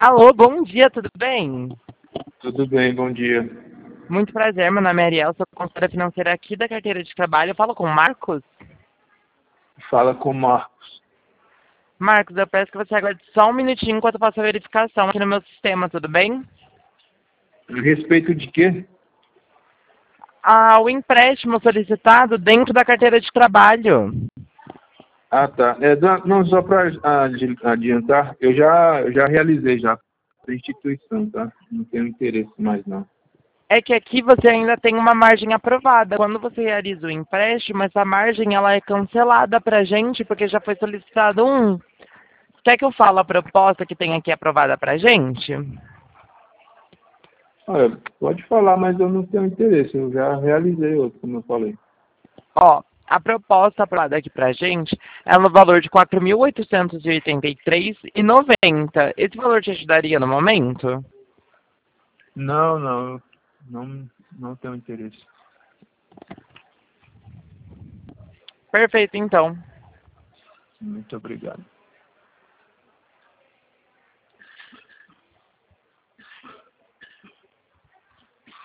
Alô, bom dia, tudo bem? Tudo bem, bom dia. Muito prazer, meu nome é Ariel, sou consultora financeira aqui da carteira de trabalho. Eu falo com o Marcos. Fala com o Marcos. Marcos, eu peço que você aguarde só um minutinho enquanto eu faço a verificação aqui no meu sistema, tudo bem? A respeito de quê? O empréstimo solicitado dentro da carteira de trabalho. Ah, tá. Não, só para adiantar, eu já realizei já a instituição, tá? Não tenho interesse mais, não. É que aqui você ainda tem uma margem aprovada. Quando você realiza o empréstimo, essa margem ela é cancelada pra gente, porque já foi solicitado um. Quer que eu fale a proposta que tem aqui aprovada pra gente? Olha, pode falar, mas eu não tenho interesse. Eu já realizei outro, como eu falei. Ó, a proposta aprovada aqui pra gente é no valor de R$ 4.883,90. Esse valor te ajudaria no momento? Não tenho interesse. Perfeito, então. Muito obrigado.